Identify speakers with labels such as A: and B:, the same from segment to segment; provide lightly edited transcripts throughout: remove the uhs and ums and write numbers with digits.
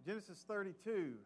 A: Genesis 32.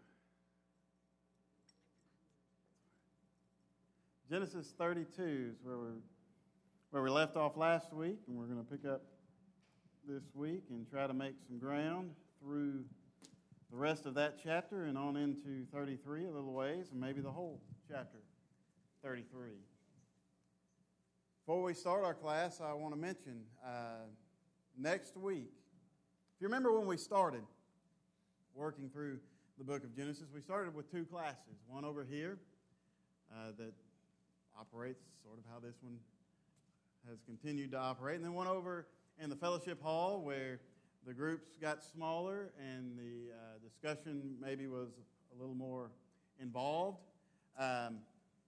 A: Genesis 32 is where we left off last week, and we're going to pick up this week and try to make some ground through the rest of that chapter and on into 33 a little ways, and maybe the whole chapter 33. Before we start our class, I want to mention next week, if you remember when we started working through the book of Genesis, we started with two classes. One over here that operates sort of how this one has continued to operate, and then one over in the fellowship hall where the groups got smaller and the discussion maybe was a little more involved. That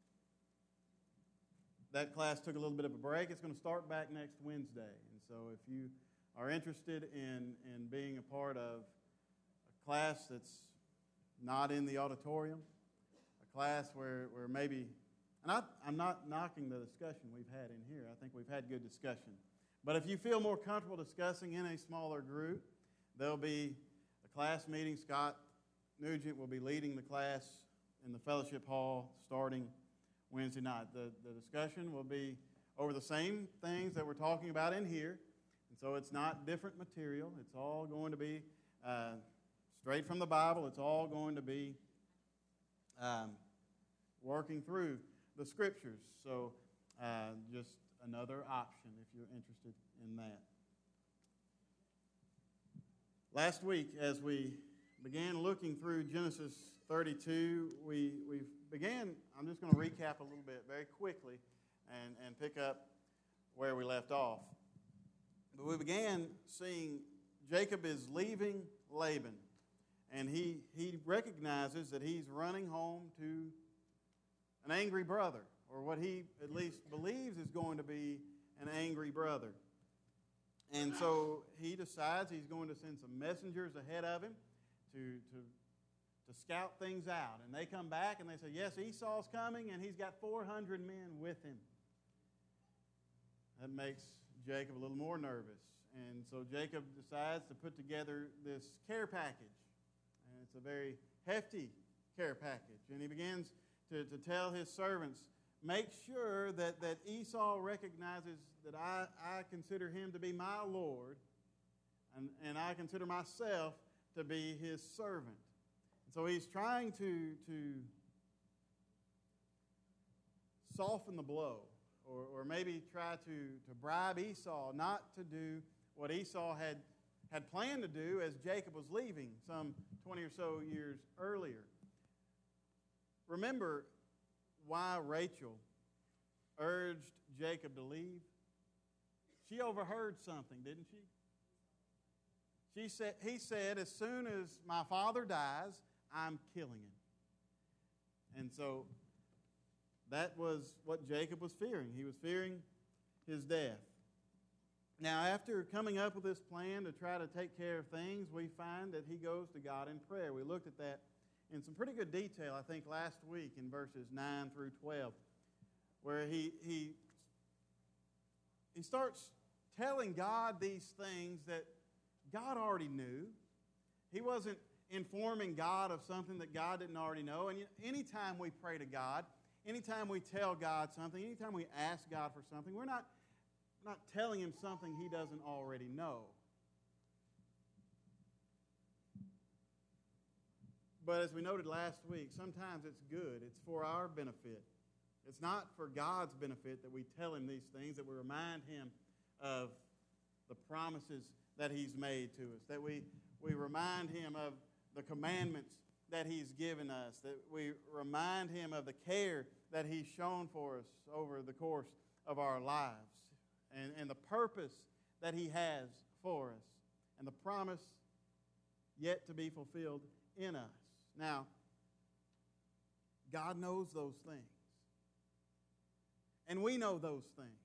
A: class took a little bit of a break. It's going to start back next Wednesday. And so if you are interested in being a part of a class that's not in the auditorium, a class where maybe, and I'm not knocking the discussion we've had in here. I think we've had good discussion. But if you feel more comfortable discussing in a smaller group, there'll be a class meeting. Scott Nugent will be leading the class in the fellowship hall starting Wednesday night. The discussion will be over the same things that we're talking about in here. And so it's not different material. It's all going to be straight from the Bible. It's all going to be working through the Scriptures. So just another option if you're interested in that. Last week, as we began looking through Genesis 32, we began, I'm just going to recap a little bit very quickly and pick up where we left off. But we began seeing Jacob is leaving Laban, and he recognizes that he's running home to an angry brother, or what he at least believes is going to be an angry brother. And so he decides he's going to send some messengers ahead of him to scout things out. And they come back and they say, yes, Esau's coming, and he's got 400 men with him. That makes Jacob a little more nervous. And so Jacob decides to put together this care package. And it's a very hefty care package. And he begins to tell his servants, make sure that Esau recognizes that I consider him to be my Lord, and I consider myself to be his servant. And so he's trying to soften the blow, or maybe try to bribe Esau not to do what Esau had planned to do as Jacob was leaving some 20 or so years earlier. Remember why Rachel urged Jacob to leave? She overheard something, didn't she? He said, as soon as my father dies, I'm killing him. And so that was what Jacob was fearing. He was fearing his death. Now, after coming up with this plan to try to take care of things, we find that he goes to God in prayer. We looked at that in some pretty good detail, I think, last week in verses 9 through 12, where he starts telling God these things that God already knew. He wasn't informing God of something that God didn't already know. And anytime we pray to God, anytime we tell God something, anytime we ask God for something, we're not telling Him something He doesn't already know. But as we noted last week, sometimes it's good. It's for our benefit. It's not for God's benefit that we tell Him these things, that we remind Him of the promises that He's made to us, that we remind Him of the commandments that He's given us, that we remind Him of the care that He's shown for us over the course of our lives, and the purpose that He has for us, and the promise yet to be fulfilled in us. Now, God knows those things. And we know those things.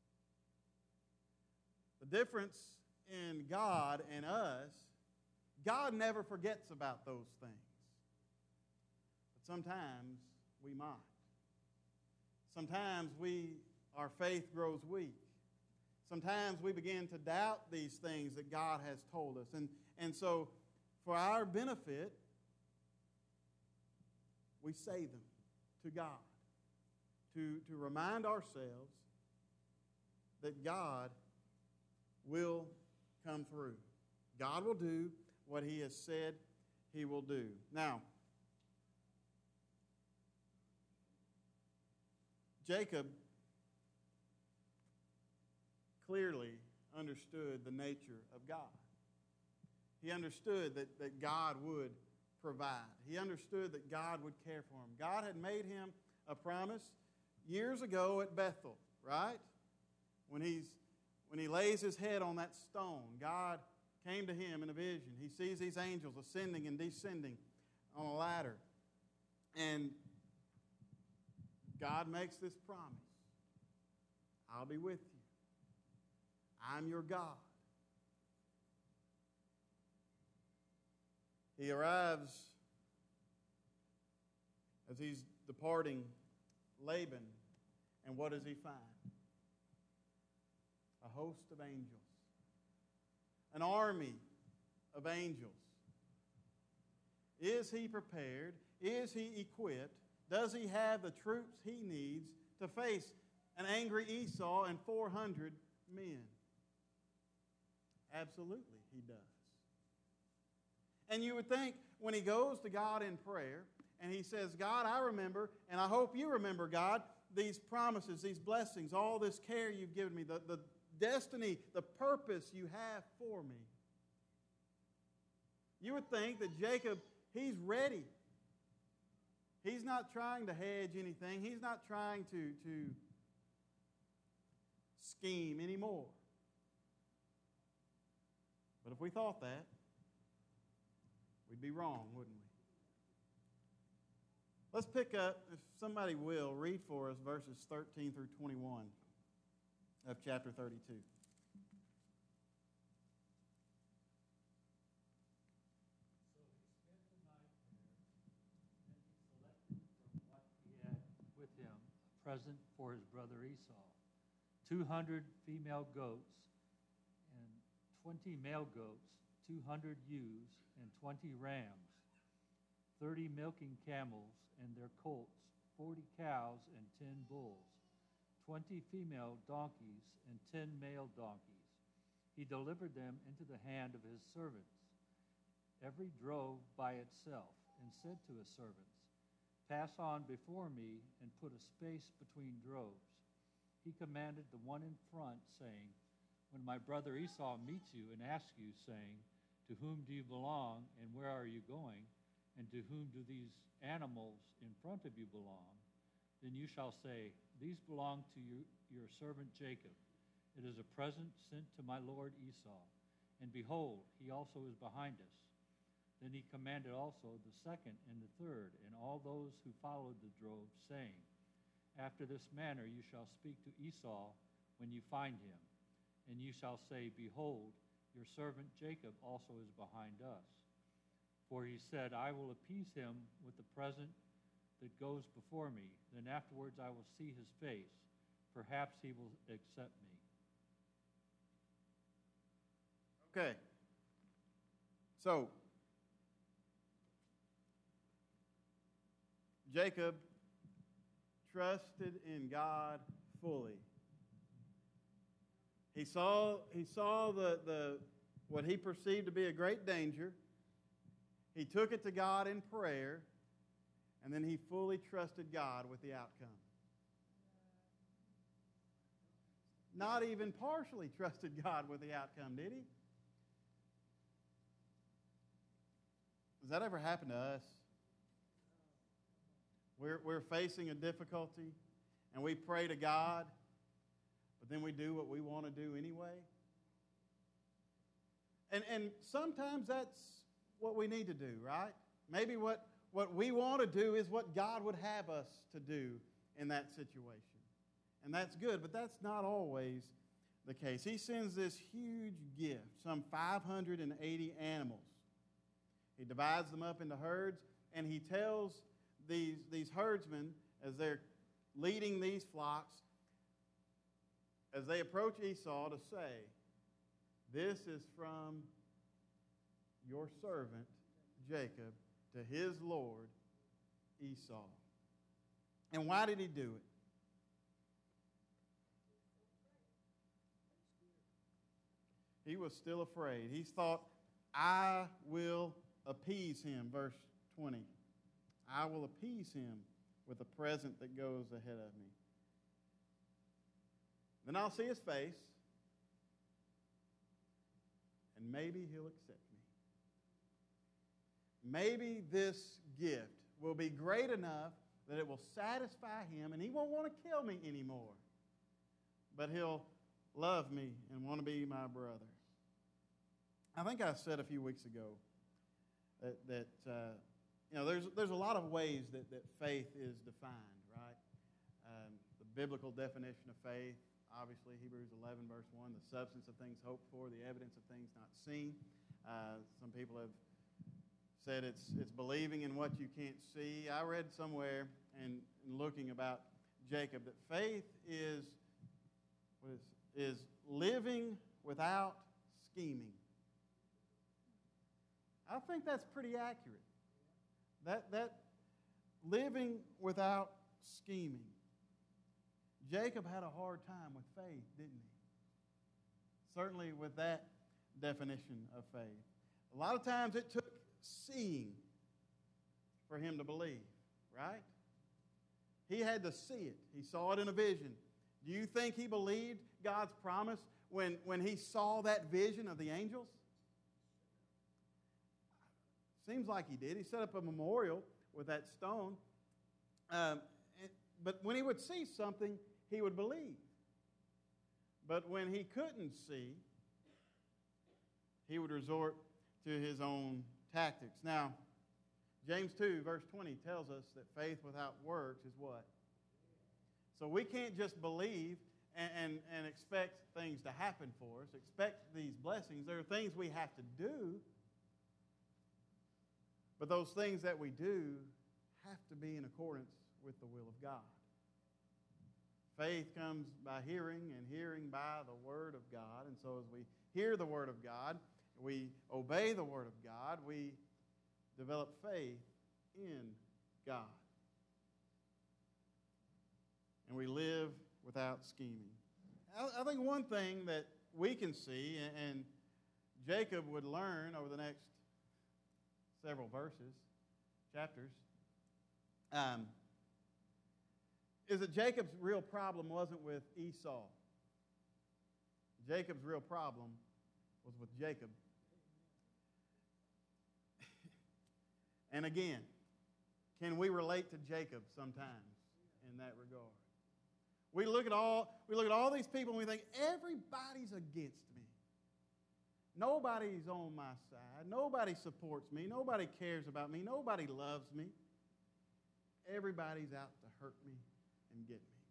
A: The difference in God and us, God never forgets about those things. But sometimes we might. Sometimes our faith grows weak. Sometimes we begin to doubt these things that God has told us. And so for our benefit, we say them to God to remind ourselves that God will come through. God will do what He has said He will do. Now, Jacob clearly understood the nature of God. He understood that God would provide. He understood that God would care for him. God had made him a promise years ago at Bethel, right? When he lays his head on that stone, God came to him in a vision. He sees these angels ascending and descending on a ladder. And God makes this promise. I'll be with you. I'm your God. He arrives as he's departing Laban, and what does he find? A host of angels. An army of angels. Is he prepared? Is he equipped? Does he have the troops he needs to face an angry Esau and 400 men? Absolutely, he does. And you would think when he goes to God in prayer and he says, God, I remember, and I hope you remember, God, these promises, these blessings, all this care you've given me, the destiny, the purpose you have for me. You would think that Jacob, he's ready. He's not trying to hedge anything. He's not trying to scheme anymore. But if we thought that, we'd be wrong, wouldn't we? Let's pick up, if somebody will, read for us verses 13 through 21 of chapter 32.
B: So he spent the night there, and he selected from what he had with him a present for his brother Esau, 200 female goats and 20 male goats, 200 ewes and 20 rams, 30 milking camels and their colts, 40 cows and 10 bulls, 20 female donkeys and 10 male donkeys. He delivered them into the hand of his servants, every drove by itself, and said to his servants, pass on before me and put a space between droves. He commanded the one in front, saying, when my brother Esau meets you and asks you, saying, to whom do you belong and where are you going? And to whom do these animals in front of you belong? Then you shall say, these belong to your servant Jacob. It is a present sent to my lord Esau. And behold, he also is behind us. Then he commanded also the second and the third, and all those who followed the drove, saying, after this manner you shall speak to Esau when you find him. And you shall say, behold, your servant Jacob also is behind us. For he said, I will appease him with the present that goes before me. Then afterwards I will see his face. Perhaps he will accept me.
A: Okay. So, Jacob trusted in God fully. He saw the what he perceived to be a great danger. He took it to God in prayer, and then he fully trusted God with the outcome. Not even partially trusted God with the outcome, did he? Does that ever happen to us? We're facing a difficulty, and we pray to God, but then we do what we want to do anyway. And sometimes that's what we need to do, right? Maybe what we want to do is what God would have us to do in that situation. And that's good, but that's not always the case. He sends this huge gift, some 580 animals. He divides them up into herds, and he tells these herdsmen, as they're leading these flocks, as they approach Esau, to say, this is from your servant Jacob to his lord Esau. And why did he do it? He was still afraid. He thought, I will appease him. Verse 20. I will appease him with a present that goes ahead of me. Then I'll see his face, and maybe he'll accept me. Maybe this gift will be great enough that it will satisfy him, and he won't want to kill me anymore. But he'll love me and want to be my brother. I think I said a few weeks ago that there's a lot of ways that faith is defined, right? The biblical definition of faith, obviously Hebrews 11 verse 1, the substance of things hoped for, the evidence of things not seen. Some people have said it's believing in what you can't see. I read somewhere in looking about Jacob that faith is living without scheming. I think that's pretty accurate. That living without scheming. Jacob had a hard time with faith, didn't he? Certainly with that definition of faith. A lot of times it took seeing for him to believe, right? He had to see it. He saw it in a vision. Do you think he believed God's promise when he saw that vision of the angels? Seems like he did. He set up a memorial with that stone. But when he would see something, he would believe. But when he couldn't see, he would resort to his own tactics. Now, James 2, verse 20 tells us that faith without works is what? So we can't just believe and expect things to happen for us, expect these blessings. There are things we have to do. But those things that we do have to be in accordance with the will of God. Faith comes by hearing, and hearing by the Word of God. And so as we hear the Word of God, we obey the Word of God, we develop faith in God. And we live without scheming. I think one thing that we can see, and Jacob would learn over the next several verses, chapters, is that Jacob's real problem wasn't with Esau. Jacob's real problem was with Jacob. And again, can we relate to Jacob sometimes in that regard? We look at all these people and we think, everybody's against me. Nobody's on my side. Nobody supports me. Nobody cares about me. Nobody loves me. Everybody's out to hurt me and get me.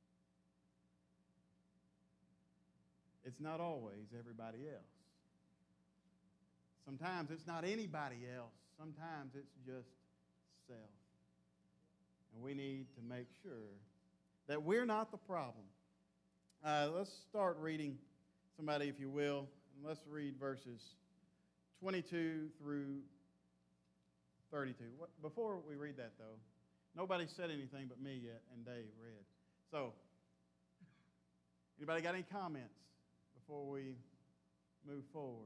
A: It's not always everybody else. Sometimes it's not anybody else. Sometimes it's just self. And we need to make sure that we're not the problem. Let's start reading, somebody, if you will. And let's read verses 22 through 32. Before we read that, though, nobody said anything but me yet, and Dave read. So, anybody got any comments before we move forward?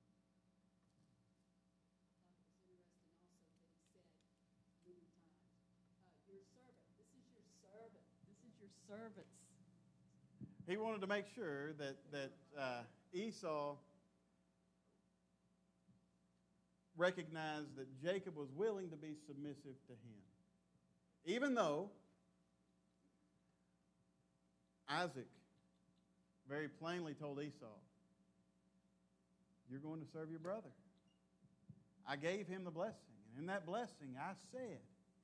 C: Servants.
A: He wanted to make sure that Esau recognized that Jacob was willing to be submissive to him. Even though Isaac very plainly told Esau, you're going to serve your brother. I gave him the blessing. And in that blessing, I said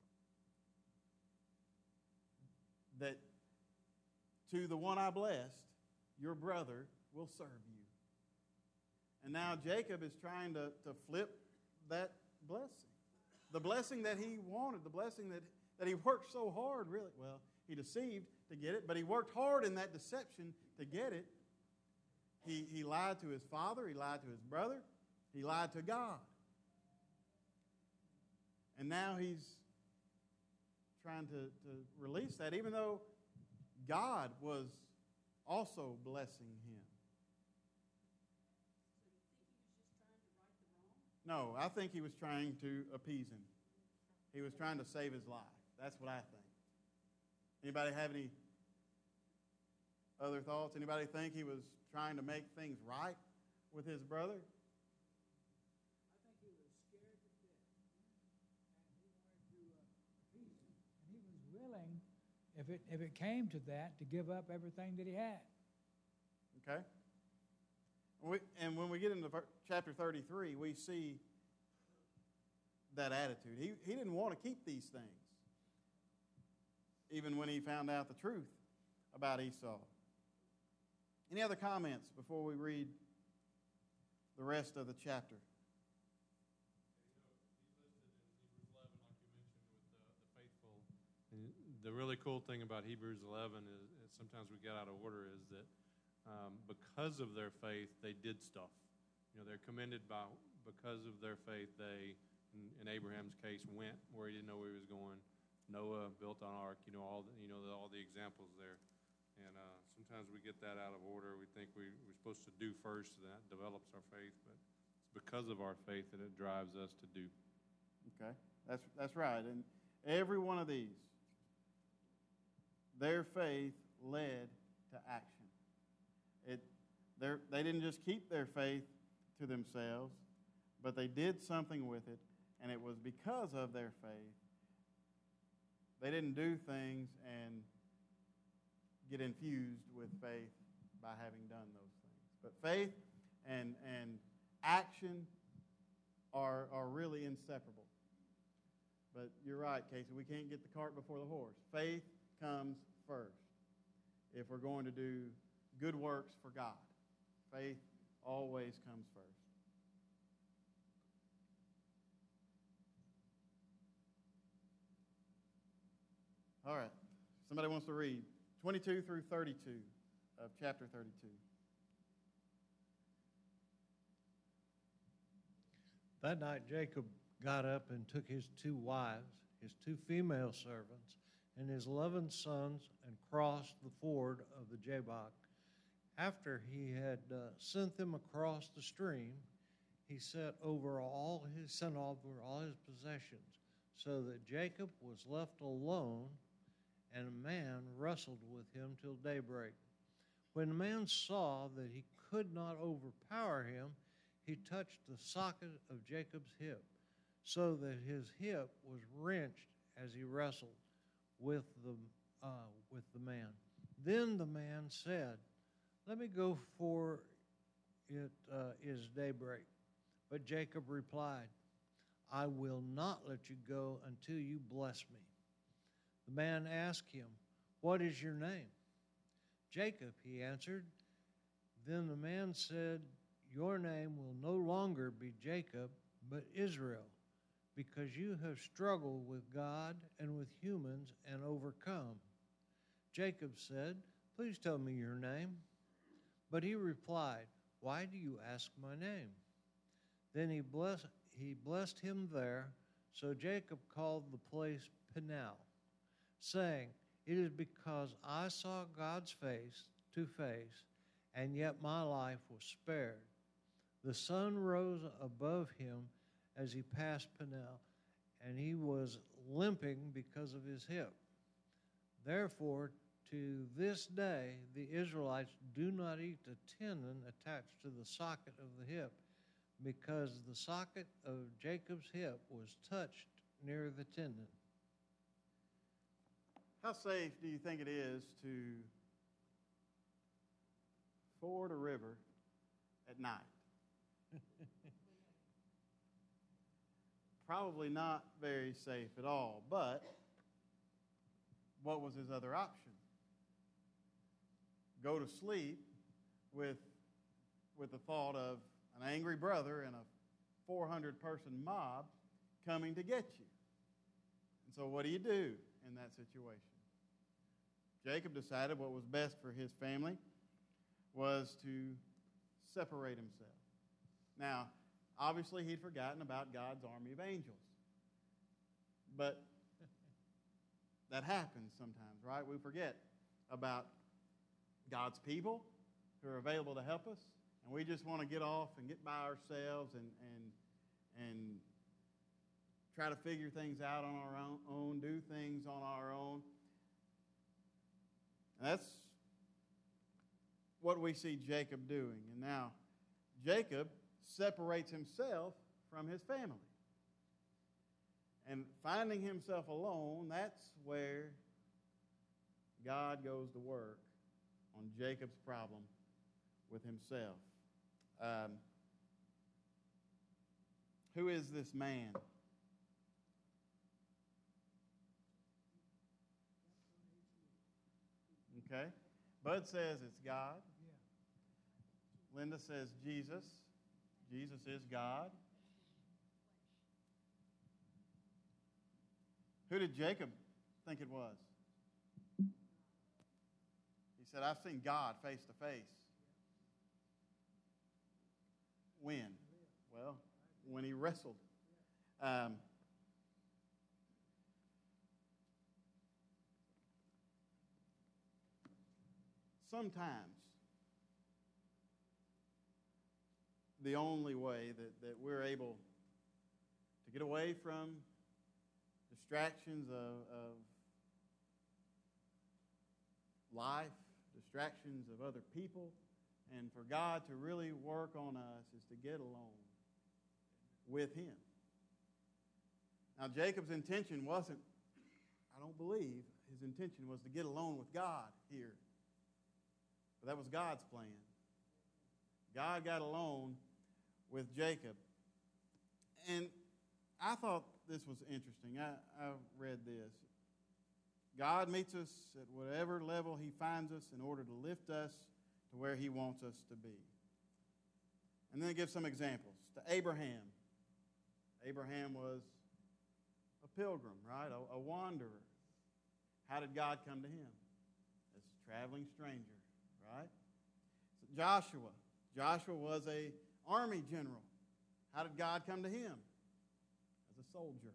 A: that to the one I blessed, your brother will serve you. And now Jacob is trying to flip that blessing. The blessing that he wanted, the blessing that he worked so hard, really. Well, he deceived to get it, but he worked hard in that deception to get it. He lied to his father, he lied to his brother, he lied to God. And now he's trying to release that, even though God was also blessing him. No, I think he was trying to appease him. He was trying to save his life. That's what I think. Anybody have any other thoughts? Anybody think he was trying to make things right with his brother?
D: I think he was scared to death, and he wanted to appease him. And he was willing, if it came to that, to give up everything that he had.
A: Okay. And when we get into chapter 33, we see that attitude. He didn't want to keep these things, even when he found out the truth about Esau. Any other comments before we read the rest of the chapter?
E: The really cool thing about Hebrews 11 is sometimes we get out of order is that because of their faith, they did stuff. They're commended because of their faith. They, in Abraham's case, went where he didn't know where he was going. Noah built an ark. All the examples there. And sometimes we get that out of order. We think we're supposed to do first, and that develops our faith. But it's because of our faith that it drives us to do.
A: Okay, that's right. And every one of these, their faith led to action. They didn't just keep their faith to themselves, but they did something with it, and it was because of their faith. They didn't do things and get infused with faith by having done those things. But faith and action are really inseparable. But you're right, Casey, we can't get the cart before the horse. Faith comes first if we're going to do good works for God. Faith always comes first. All right. Somebody wants to read 22 through 32 of chapter 32.
F: That night Jacob got up and took his 2 wives, his 2 female servants, and his 11 sons, and crossed the ford of the Jabbok. After he had sent them across the stream, he sent over all his possessions, so that Jacob was left alone, and a man wrestled with him till daybreak. When the man saw that he could not overpower him, he touched the socket of Jacob's hip, so that his hip was wrenched as he wrestled with the man. Then the man said, "Let me go, for it is daybreak." But Jacob replied, "I will not let you go until you bless me." The man asked him, "What is your name?" "Jacob," he answered. Then the man said, "Your name will no longer be Jacob, but Israel, because you have struggled with God and with humans and overcome." Jacob said, "Please tell me your name." But he replied, "Why do you ask my name?" Then he blessed him there. So Jacob called the place Peniel, saying, "It is because I saw God's face to face, and yet my life was spared." The sun rose above him as he passed Peniel, and he was limping because of his hip. Therefore, to this day, the Israelites do not eat the tendon attached to the socket of the hip, because the socket of Jacob's hip was touched near the tendon.
A: How safe do you think it is to ford a river at night? Probably not very safe at all, but what was his other option? Go to sleep with the thought of an angry brother and a 400-person mob coming to get you. And so what do you do in that situation? Jacob decided what was best for his family was to separate himself. Now, obviously he'd forgotten about God's army of angels. But that happens sometimes, right? We forget about God's people who are available to help us, and we just want to get off and get by ourselves and try to figure things out on our own, do things on our own. And that's what we see Jacob doing. And now, Jacob separates himself from his family. And finding himself alone, that's where God goes to work on Jacob's problem with himself. Who is this man? Okay. Bud says it's God.
D: Yeah.
A: Linda says Jesus. Jesus is God. Who did Jacob think it was? He said, I've seen God face to face. When? Well, when he wrestled. Sometimes the only way that we're able to get away from distractions of life, distractions of other people, and for God to really work on us is to get alone with Him. Now, Jacob's intention wasn't, I don't believe, his intention was to get alone with God here. But that was God's plan. God got alone with Jacob. And I thought this was interesting. I read this. God meets us at whatever level He finds us in order to lift us to where He wants us to be. And then it gives some examples. To Abraham. Abraham was a pilgrim, right? A wanderer. How did God come to him? As a traveling stranger, right? So Joshua. Joshua was an army general. How did God come to him? As a soldier.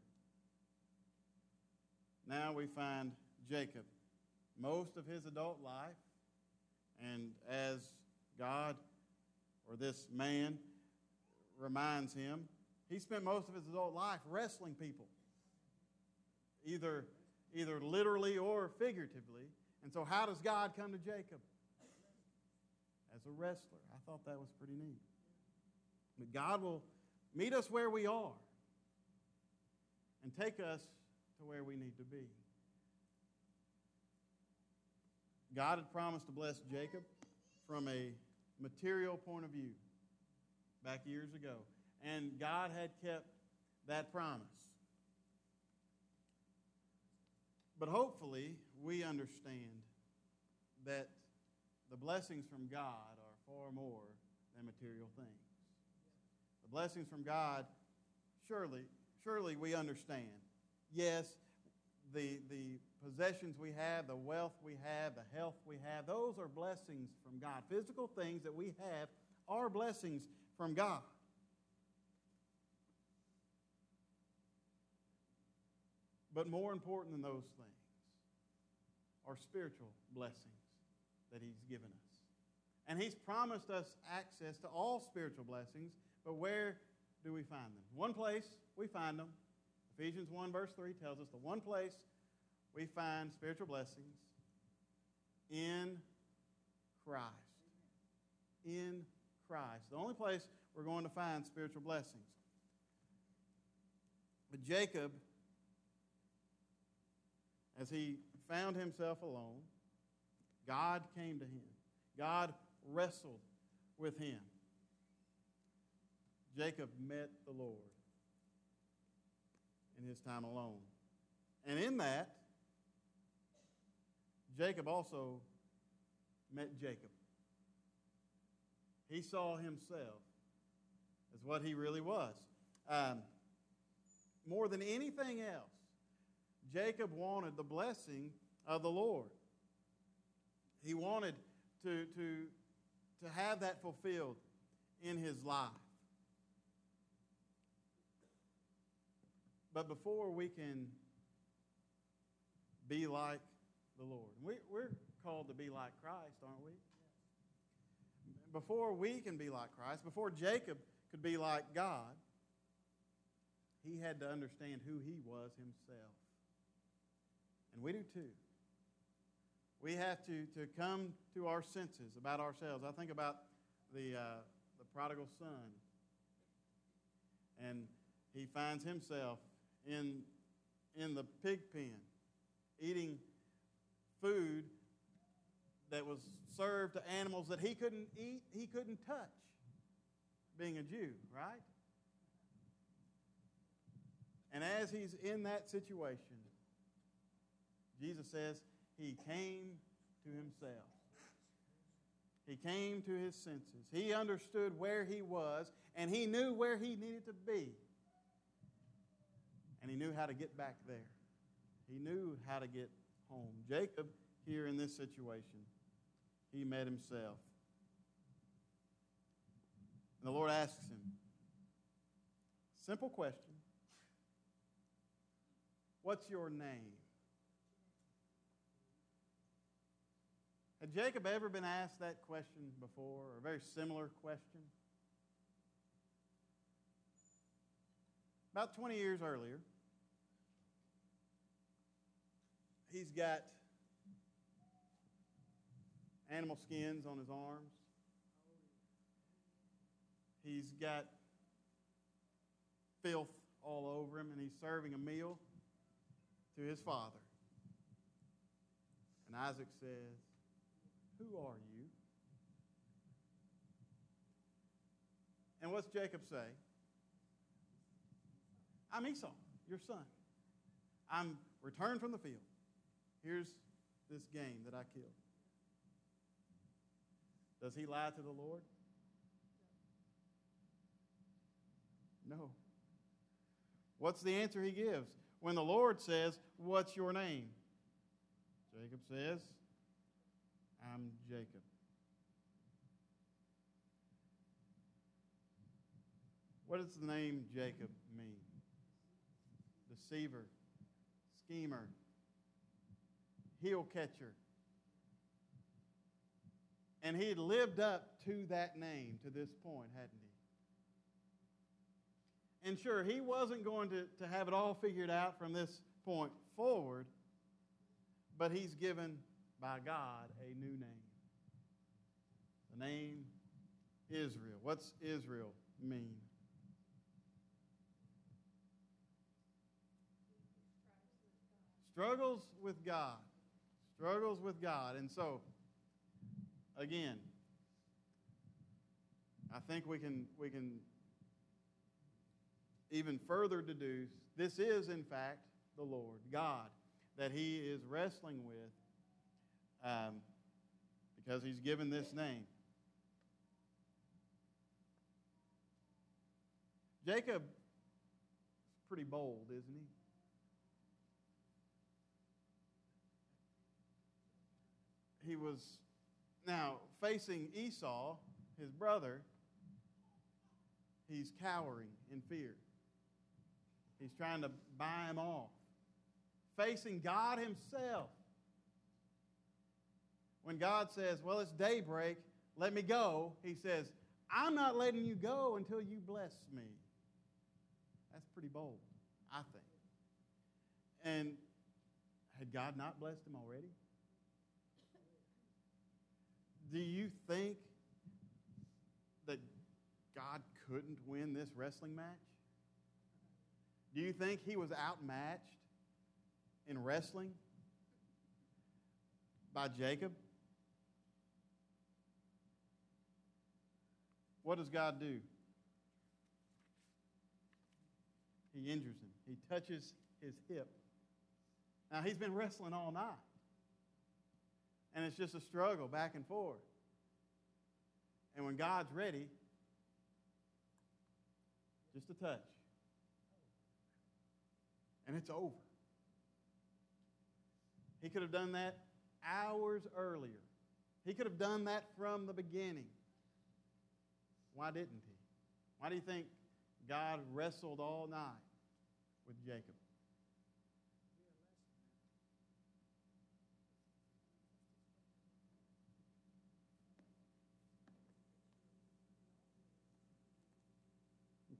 A: Now we find Jacob. Most of his adult life, and as God, or this man, reminds him, he spent most of his adult life wrestling people, either literally or figuratively. And so how does God come to Jacob? As a wrestler. I thought that was pretty neat. But God will meet us where we are and take us to where we need to be. God had promised to bless Jacob from a material point of view back years ago. And God had kept that promise. But hopefully we understand that the blessings from God are far more than material things. The blessings from God, surely we understand. Yes, the possessions we have, the wealth we have, the health we have, those are blessings from God. Physical things that we have are blessings from God. But more important than those things are spiritual blessings that He's given us. And He's promised us access to all spiritual blessings, but where do we find them? One place we find them. Ephesians 1 verse 3 tells us the one place we find spiritual blessings in Christ. In Christ. The only place we're going to find spiritual blessings. But Jacob, as he found himself alone, God came to him. God wrestled with him. Jacob met the Lord in his time alone. And in that, Jacob also met Jacob. He saw himself as what he really was. More than anything else, Jacob wanted the blessing of the Lord. He wanted to have that fulfilled in his life. But before we can be like the Lord. We're called to be like Christ, aren't we? Before we can be like Christ, before Jacob could be like God, he had to understand who he was himself. And we do too. We have to come to our senses about ourselves. I think about the prodigal son. And he finds himself in the pig pen, eating food that was served to animals that he couldn't eat, he couldn't touch, being a Jew, right? And as he's in that situation, Jesus says he came to himself. He came to his senses. He understood where he was, and he knew where he needed to be. And he knew how to get back there. He knew how to get home. Jacob, here in this situation, he met himself. And the Lord asks him, simple question, what's your name? Had Jacob ever been asked that question before, or a very similar question? About 20 years earlier, he's got animal skins on his arms. He's got filth all over him, and he's serving a meal to his father. And Isaac says, "Who are you?" And what's Jacob say? "I'm Esau, your son. I'm returned from the field. Here's this game that I killed." Does he lie to the Lord? No. What's the answer he gives? When the Lord says, "What's your name?" Jacob says, "I'm Jacob." What does the name Jacob mean? Deceiver, schemer, heel catcher. And he had lived up to that name to this point, hadn't he? And sure, he wasn't going to have it all figured out from this point forward, but he's given by God a new name. The name Israel. What's Israel mean? Struggles with God. Struggles with God. And so, again, I think we can even further deduce this is, in fact, the Lord, God, that he is wrestling with because he's given this name. Jacob is pretty bold, isn't he? He was now facing Esau, his brother. He's cowering in fear. He's trying to buy him off. Facing God himself. When God says, "Well, it's daybreak, let me go," he says, "I'm not letting you go until you bless me." That's pretty bold, I think. And had God not blessed him already? Do you think that God couldn't win this wrestling match? Do you think he was outmatched in wrestling by Jacob? What does God do? He injures him. He touches his hip. Now, he's been wrestling all night. And it's just a struggle back and forth. And when God's ready, just a touch. And it's over. He could have done that hours earlier. He could have done that from the beginning. Why didn't he? Why do you think God wrestled all night with Jacob?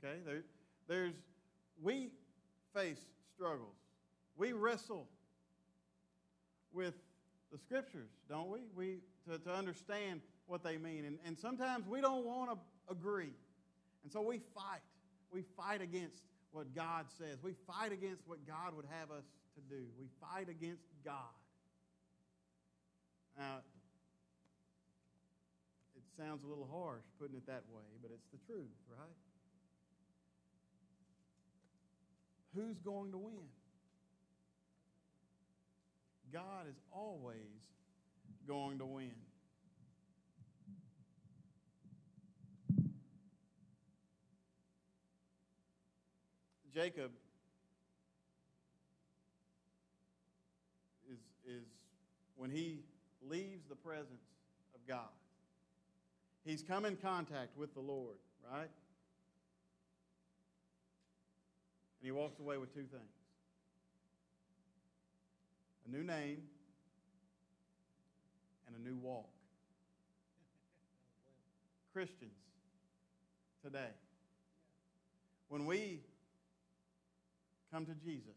A: Okay? We face struggles. We wrestle with the Scriptures, don't we? To understand what they mean. And sometimes we don't want to agree. And so we fight. We fight against what God says. We fight against what God would have us to do. We fight against God. Now, it sounds a little harsh putting it that way, but it's the truth, right? Who's going to win? God is always going to win. Jacob is when he leaves the presence of God. He's come in contact with the Lord, right? And he walks away with two things: a new name and a new walk. Christians today, when we come to Jesus,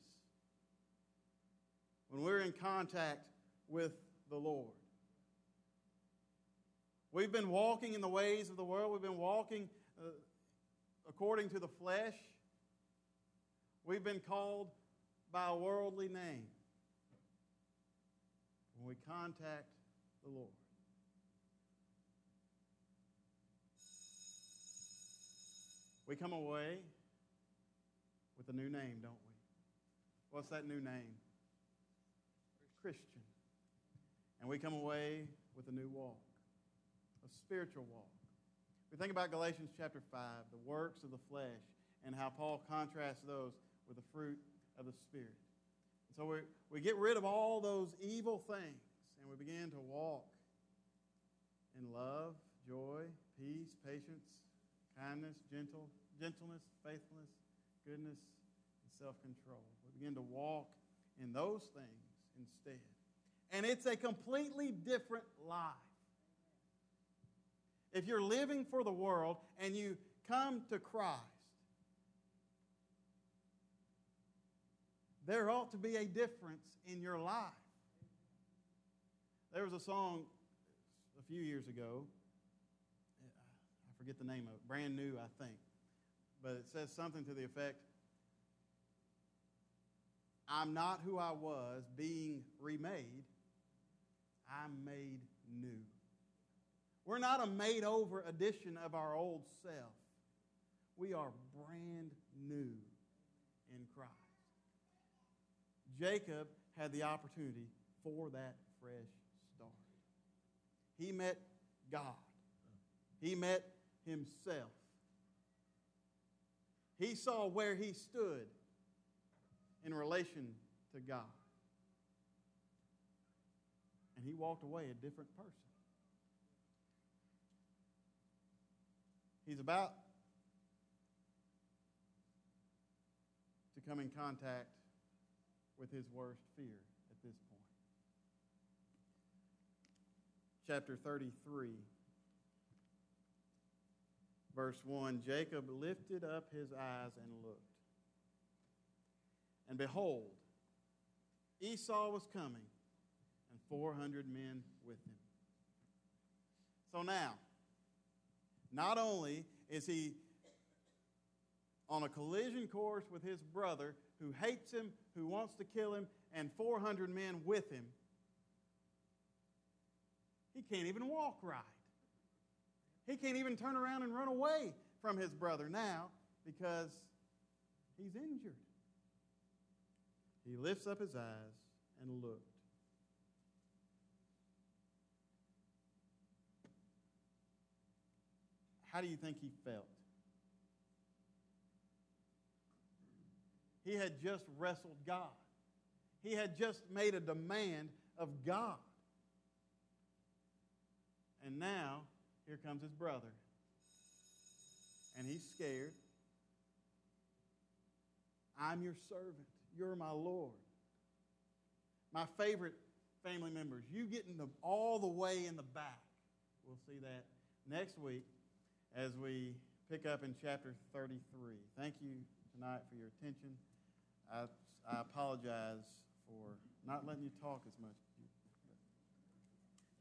A: when we're in contact with the Lord, we've been walking in the ways of the world. We've been walking according to the flesh. We've been called by a worldly name. When we contact the Lord, we come away with a new name, don't we? What's that new name? Christian. And we come away with a new walk, a spiritual walk. We think about Galatians chapter 5, the works of the flesh, and how Paul contrasts those with the fruit of the Spirit. And so we get rid of all those evil things, and we begin to walk in love, joy, peace, patience, kindness, gentleness, faithfulness, goodness, and self-control. We begin to walk in those things instead. And it's a completely different life. If you're living for the world and you come to Christ, there ought to be a difference in your life. There was a song a few years ago. I forget the name of it. Brand New, I think. But it says something to the effect, I'm not who I was being remade. I'm made new. We're not a made-over edition of our old self. We are brand new in Christ. Jacob had the opportunity for that fresh start. He met God. He met himself. He saw where he stood in relation to God. And he walked away a different person. He's about to come in contact with his worst fear at this point. Chapter 33, verse 1, Jacob lifted up his eyes and looked. And behold, Esau was coming, and 400 men with him. So now, not only is he on a collision course with his brother who hates him, who wants to kill him, and 400 men with him, he can't even walk right. He can't even turn around and run away from his brother now because he's injured. He lifts up his eyes and looked. How do you think he felt? He had just wrestled God. He had just made a demand of God. And now, here comes his brother. And he's scared. I'm your servant. You're my Lord. My favorite family members, you getting all the way in the back. We'll see that next week as we pick up in chapter 33. Thank you tonight for your attention. I apologize for not letting you talk as much